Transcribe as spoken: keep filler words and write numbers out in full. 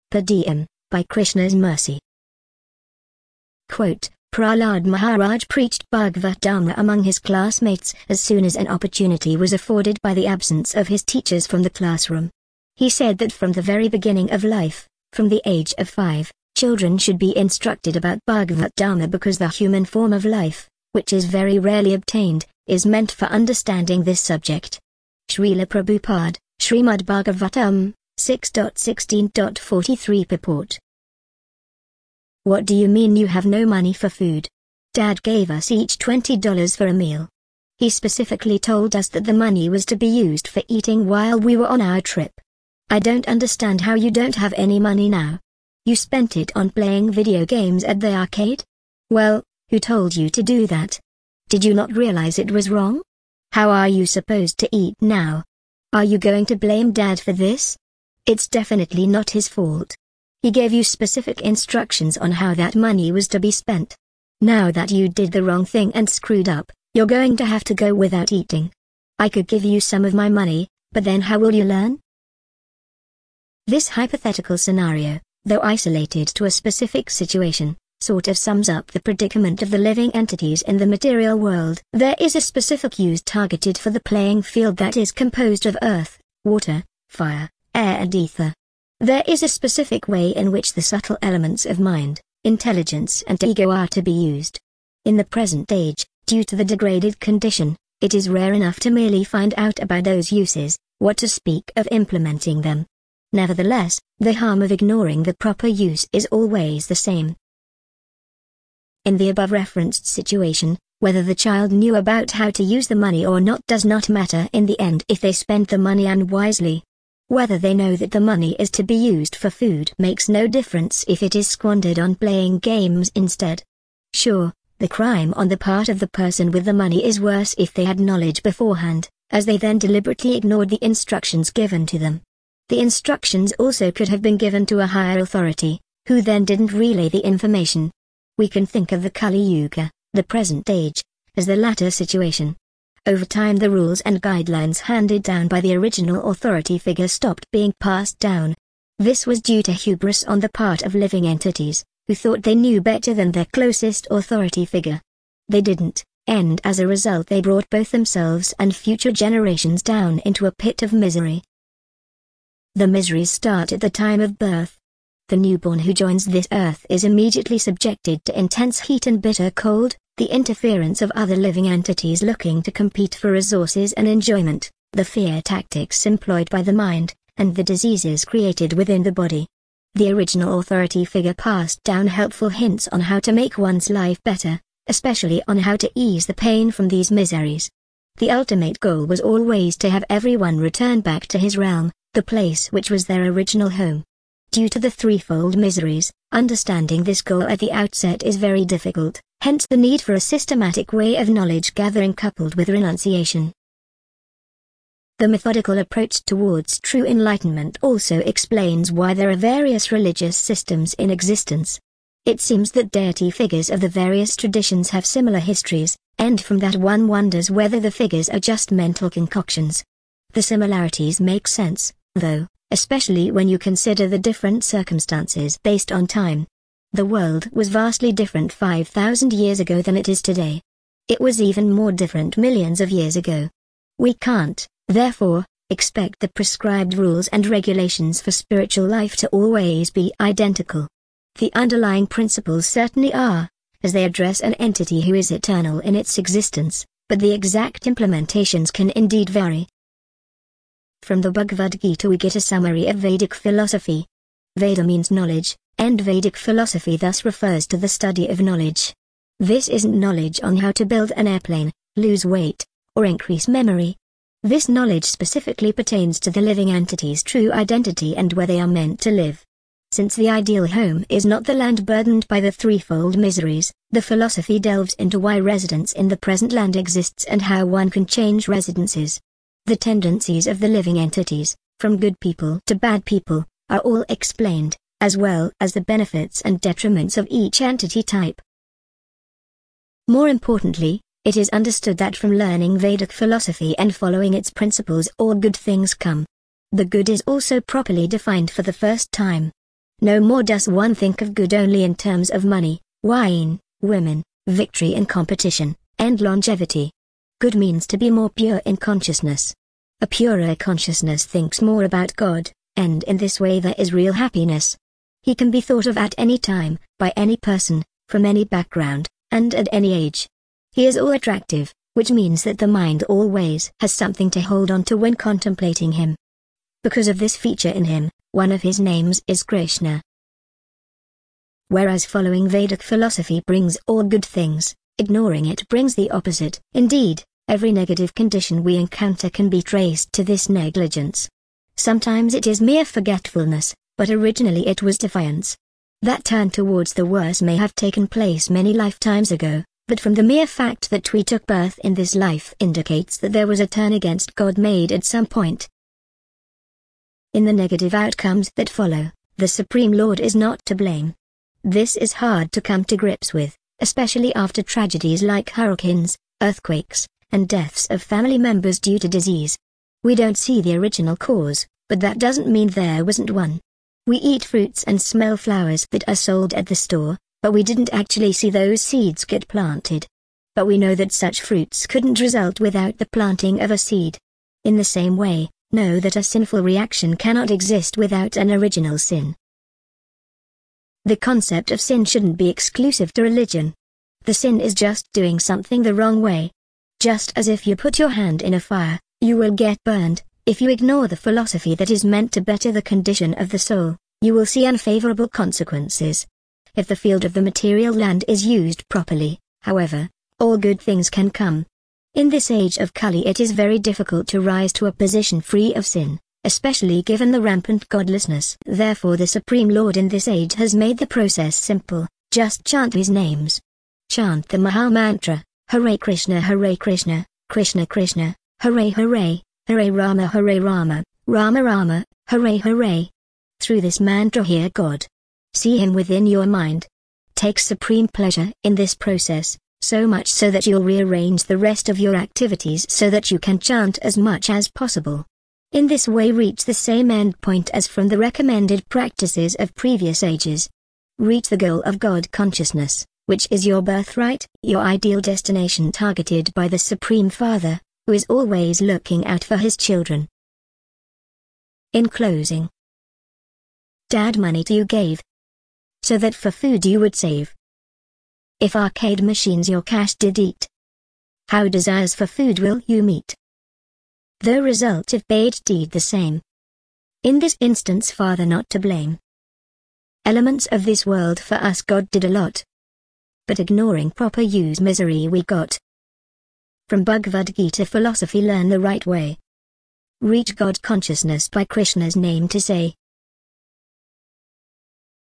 Padiyam, by Krishna's mercy. Quote, Prahlad Maharaj preached Bhagavad-dharma among his classmates as soon as an opportunity was afforded by the absence of his teachers from the classroom. He said that from the very beginning of life, from the age of five, children should be instructed about Bhagavad-dharma because the human form of life, which is very rarely obtained, is meant for understanding this subject. Srila Prabhupada, Srimad Bhagavatam, six point sixteen point forty-three purport. What do you mean you have no money for food? Dad gave us each twenty dollars for a meal. He specifically told us that the money was to be used for eating while we were on our trip. I don't understand how you don't have any money now. You spent it on playing video games at the arcade? Well, who told you to do that? Did you not realize it was wrong? How are you supposed to eat now? Are you going to blame Dad for this? It's definitely not his fault. He gave you specific instructions on how that money was to be spent. Now that you did the wrong thing and screwed up, you're going to have to go without eating. I could give you some of my money, but then how will you learn? This hypothetical scenario, though isolated to a specific situation, sort of sums up the predicament of the living entities in the material world. There is a specific use targeted for the playing field that is composed of earth, water, fire, air and ether. There is a specific way in which the subtle elements of mind, intelligence and ego are to be used. In the present age, due to the degraded condition, it is rare enough to merely find out about those uses, what to speak of implementing them. Nevertheless, the harm of ignoring the proper use is always the same. In the above-referenced situation, whether the child knew about how to use the money or not does not matter in the end if they spent the money unwisely. Whether they know that the money is to be used for food makes no difference if it is squandered on playing games instead. Sure, the crime on the part of the person with the money is worse if they had knowledge beforehand, as they then deliberately ignored the instructions given to them. The instructions also could have been given to a higher authority, who then didn't relay the information. We can think of the Kali Yuga, the present age, as the latter situation. Over time the rules and guidelines handed down by the original authority figure stopped being passed down. This was due to hubris on the part of living entities, who thought they knew better than their closest authority figure. They didn't, and as a result they brought both themselves and future generations down into a pit of misery. The miseries start at the time of birth. The newborn who joins this earth is immediately subjected to intense heat and bitter cold, the interference of other living entities looking to compete for resources and enjoyment, the fear tactics employed by the mind, and the diseases created within the body. The original authority figure passed down helpful hints on how to make one's life better, especially on how to ease the pain from these miseries. The ultimate goal was always to have everyone return back to his realm, the place which was their original home. Due to the threefold miseries, understanding this goal at the outset is very difficult, hence the need for a systematic way of knowledge gathering coupled with renunciation. The methodical approach towards true enlightenment also explains why there are various religious systems in existence. It seems that deity figures of the various traditions have similar histories, and from that one wonders whether the figures are just mental concoctions. The similarities make sense, though, especially when you consider the different circumstances based on time. The world was vastly different five thousand years ago than it is today. It was even more different millions of years ago. We can't, therefore, expect the prescribed rules and regulations for spiritual life to always be identical. The underlying principles certainly are, as they address an entity who is eternal in its existence, but the exact implementations can indeed vary. From the Bhagavad Gita we get a summary of Vedic philosophy. Veda means knowledge, and Vedic philosophy thus refers to the study of knowledge. This isn't knowledge on how to build an airplane, lose weight, or increase memory. This knowledge specifically pertains to the living entity's true identity and where they are meant to live. Since the ideal home is not the land burdened by the threefold miseries, the philosophy delves into why residence in the present land exists and how one can change residences. The tendencies of the living entities, from good people to bad people, are all explained, as well as the benefits and detriments of each entity type. More importantly, it is understood that from learning Vedic philosophy and following its principles all good things come. The good is also properly defined for the first time. No more does one think of good only in terms of money, wine, women, victory in competition, and longevity. Good means to be more pure in consciousness. A purer consciousness thinks more about God, and in this way there is real happiness. He can be thought of at any time, by any person, from any background, and at any age. He is all attractive, which means that the mind always has something to hold on to when contemplating him. Because of this feature in him, one of his names is Krishna. Whereas following Vedic philosophy brings all good things, ignoring it brings the opposite. Indeed, every negative condition we encounter can be traced to this negligence. Sometimes it is mere forgetfulness, but originally it was defiance. That turn towards the worse may have taken place many lifetimes ago, but from the mere fact that we took birth in this life indicates that there was a turn against God made at some point. In the negative outcomes that follow, the Supreme Lord is not to blame. This is hard to come to grips with, especially after tragedies like hurricanes, earthquakes, and deaths of family members due to disease. We don't see the original cause, but that doesn't mean there wasn't one. We eat fruits and smell flowers that are sold at the store, but we didn't actually see those seeds get planted. But we know that such fruits couldn't result without the planting of a seed. In the same way, know that a sinful reaction cannot exist without an original sin. The concept of sin shouldn't be exclusive to religion. The sin is just doing something the wrong way. Just as if you put your hand in a fire, you will get burned. If you ignore the philosophy that is meant to better the condition of the soul, you will see unfavorable consequences. If the field of the material land is used properly, however, all good things can come. In this age of Kali it is very difficult to rise to a position free of sin, especially given the rampant godlessness. Therefore the Supreme Lord in this age has made the process simple. Just chant his names. Chant the Maha Mantra, Hare Krishna Hare Krishna, Krishna Krishna, Hare Hare, Hare Rama Hare Rama, Rama Rama, Hare Hare. Through this mantra hear God. See him within your mind. Take supreme pleasure in this process, so much so that you'll rearrange the rest of your activities so that you can chant as much as possible. In this way reach the same end point as from the recommended practices of previous ages. Reach the goal of God consciousness, which is your birthright, your ideal destination targeted by the Supreme Father, who is always looking out for his children. In closing, Dad, money to you gave, so that for food you would save. If arcade machines your cash did eat, how desires for food will you meet? The result if bade deed the same. In this instance Father not to blame. Elements of this world for us God did a lot, but ignoring proper use misery we got. From Bhagavad Gita philosophy learn the right way. Reach God consciousness by Krishna's name to say.